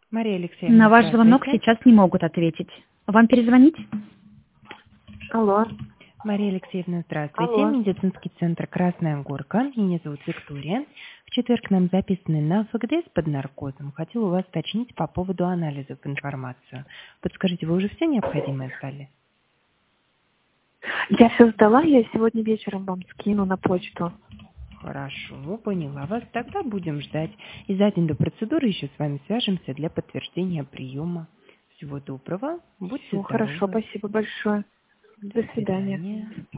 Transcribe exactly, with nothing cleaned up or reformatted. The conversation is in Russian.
Мария Алексеевна, На ваш звонок здравствуйте. сейчас не могут ответить. Вам перезвонить? Алло. Мария Алексеевна, здравствуйте. Алло. Медицинский центр «Красная горка». Меня зовут Виктория. В четверг к нам записаны на ФГДС под наркозом. Хотела у вас уточнить по поводу анализов информацию. Подскажите, вы уже все необходимое сдали? Я все сдала, я сегодня вечером вам скину на почту. Хорошо, поняла вас. Тогда будем ждать. И за день до процедуры еще с вами свяжемся для подтверждения приема. Всего доброго. Будьте Все, здоровы. хорошо, спасибо большое. До До свидания. свидания.